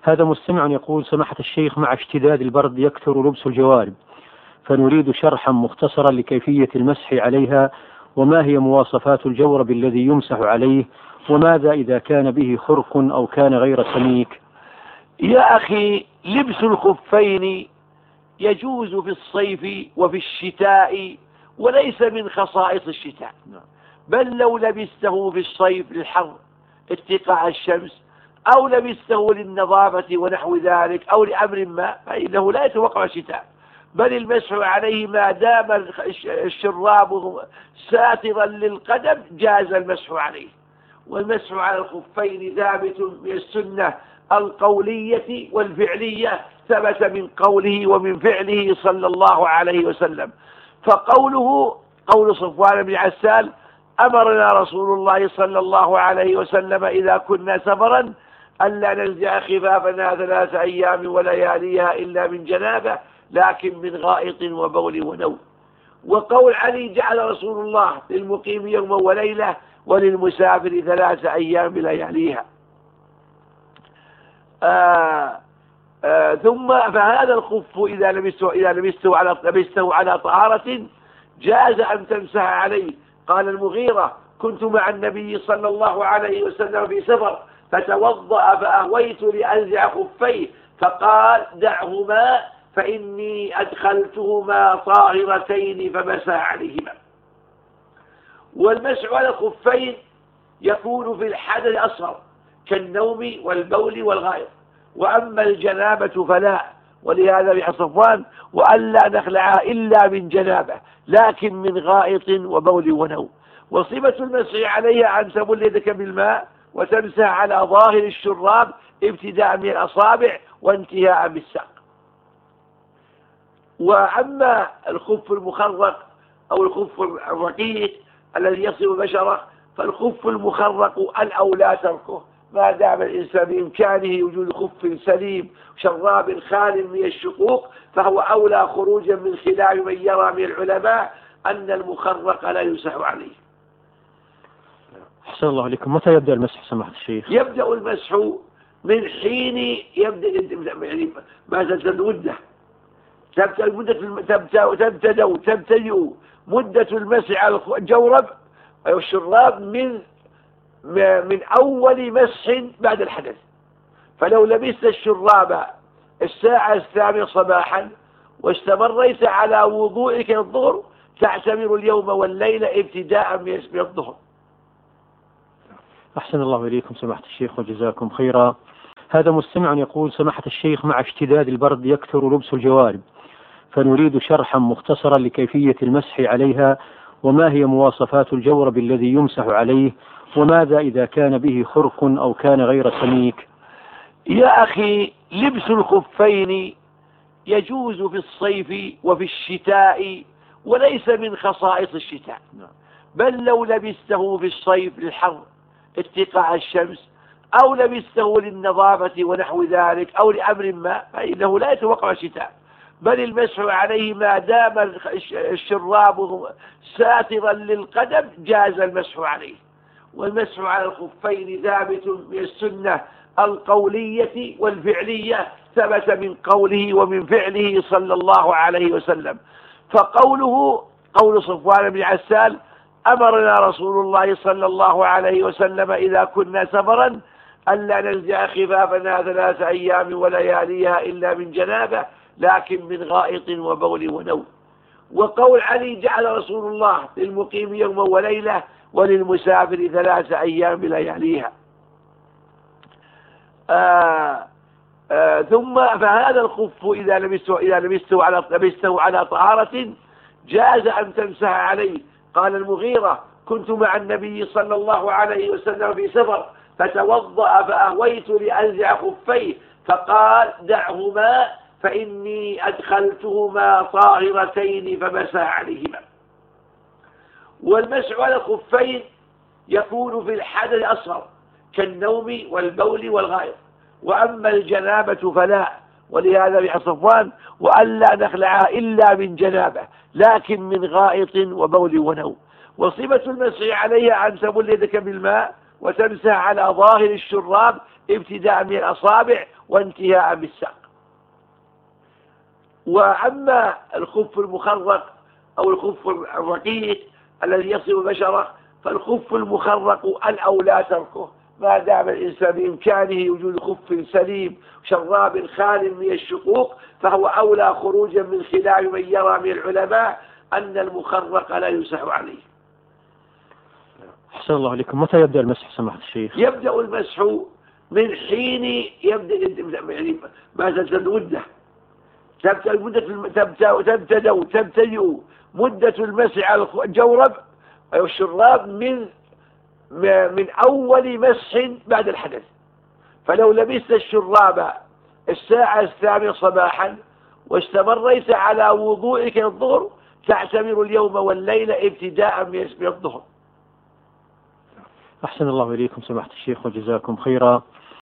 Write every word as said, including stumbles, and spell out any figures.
هذا مستمع يقول: سماحة الشيخ، مع اشتداد البرد يكثر لبس الجوارب، فنريد شرحا مختصرا لكيفية المسح عليها، وما هي مواصفات الجورب الذي يمسح عليه، وماذا إذا كان به خرق أو كان غير سميك؟ يا أخي، لبس الخفين يجوز في الصيف وفي الشتاء، وليس من خصائص الشتاء، بل لو لبسته في الصيف للحر اتقاء الشمس، أو لبسته للنظافة ونحو ذلك، أو لأمر ما، فإنه لا يتوقع الشتاء، بل المسح عليه ما دام الشراب ساترا للقدم جاز المسح عليه. والمسح على الخفين ثابت من السنة القولية والفعلية، ثبت من قوله ومن فعله صلى الله عليه وسلم. فقوله قول صفوان بن عسال: أمرنا رسول الله صلى الله عليه وسلم إذا كنا سفرا ألا ننزع خفافنا ثلاث أيام ولياليها إلا من جنابة، لكن من غائط وبول ونوم. وقول علي: جعل رسول الله للمقيم يوما وليلة وللمسافر ثلاث أيام بلياليها. آه آه ثم فهذا الخف إذا لبسته, إذا لبسته, على, لبسته على طهارة جاز أن تمسح عليه. قال المغيرة: كنت مع النبي صلى الله عليه وسلم في سفر فتوضأ فأهويت لأنزع خفيه فقال: دعهما فإني أدخلتهما طاهرتين فمسح عليهما. والمسح على الخفين يكون في الحدث الأصغر كالنوم والبول والغائط، وأما الجنابة فلا، ولهذا في صفوان: وألا نخلعها إلا من جنابة، لكن من غائط وبول ونوم. وصفة المسح عليها أن تبل يدك بالماء وتمسح على ظاهر الشراب ابتداء من الأصابع وانتهاء بالساق. وأما الخف المخرق أو الخف الرقيق الذي يصل بشره، فالخف المخرق الأولى تركه ما دام الإنسان بإمكانه وجود خف سليم شراب خال من الشقوق، فهو أولى خروجا من خلاف من يرى من العلماء أن المخرق لا يمسح عليه. أحسن الله عليكم. متى يبدأ المسح سماحة الشيخ؟ يبدأ المسح من حين يبدأ يعني ما تزداد مدة تبدأ تبتدأ تبتدئ مدة المسح على الجورب أو الشراب من من أول مسح بعد الحدث. فلو لبست الشراب الساعة الثامنة صباحا واستمريت على وضوئك الظهر تعتبر اليوم والليلة ابتداء من الظهر. أحسن الله إليكم سماحة الشيخ وجزاكم خيرا. هذا مستمع يقول: سماحة الشيخ، مع اشتداد البرد يكثر لبس الجوارب، فنريد شرحا مختصرا لكيفية المسح عليها، وما هي مواصفات الجورب الذي يمسح عليه، وماذا إذا كان به خرق أو كان غير سميك؟ يا أخي، لبس الخفين يجوز في الصيف وفي الشتاء، وليس من خصائص الشتاء، بل لو لبسته في الصيف للحر اتقاء الشمس، أو لبسته للنظافة ونحو ذلك، أو لأمر ما، فإنه لا يتوقع الشتاء، بل المسح عليه ما دام الشراب ساترا للقدم جاز المسح عليه. والمسح على الخفين ثابت من السنة القولية والفعلية، ثبت من قوله ومن فعله صلى الله عليه وسلم. فقوله قول صفوان بن عسال: أمرنا رسول الله صلى الله عليه وسلم إذا كنا سفرا ألا ننزع خفافنا ثلاث أيام ولياليها إلا من جنابة، لكن من غائط وبول ونوم. وقول علي: جعل رسول الله للمقيم يوما وليلة وللمسافر ثلاث أيام بلياليها. آه آه ثم فهذا الخف إذا لبسته, إذا لبسته, على, لبسته على طهارة جاز أن تمسح عليه. قال المغيرة: كنت مع النبي صلى الله عليه وسلم في سفر فتوضأ فأهويت لأنزع خفيه فقال: دعهما فإني أدخلتهما طاهرتين فمسح عليهما. والمسح على الخفين يكون في الحدث الأصغر كالنوم والبول والغائط، وأما الجنابة فلا، ولهذا في صفوان: وألا نخلعها إلا من جنابة، لكن من غائط وبول ونوم. وصفة المسح عليها أن تبل يدك بالماء وتمسح على ظاهر الشراب ابتداء من الأصابع وانتهاء بالساق. وأما الخف المخرق أو الخف الرقيق الذي يصل بشرة، فالخف المخرق الأولى تركه ما دام الإنسان بإمكانه وجود خف سليم شراب خال من الشقوق، فهو أولى خروجا من خلاف من يرى من العلماء أن المخرق لا يمسح عليه. أحسن الله عليكم. متى يبدأ المسح سماحة الشيخ؟ يبدأ المسح من حين يبدأ يعني ما زالت المدة تبدأ المدة تبتدأ تبتدئ مدة المسح على الجورب أو الشراب من من أول مسح بعد الحدث. فلو لبست الشراب الساعة الثامنة صباحا واستمريت على وضوئك الظهر تعتبر اليوم والليلة ابتداء من الظهر. أحسن الله إليكم سماحة الشيخ وجزاكم خيرا.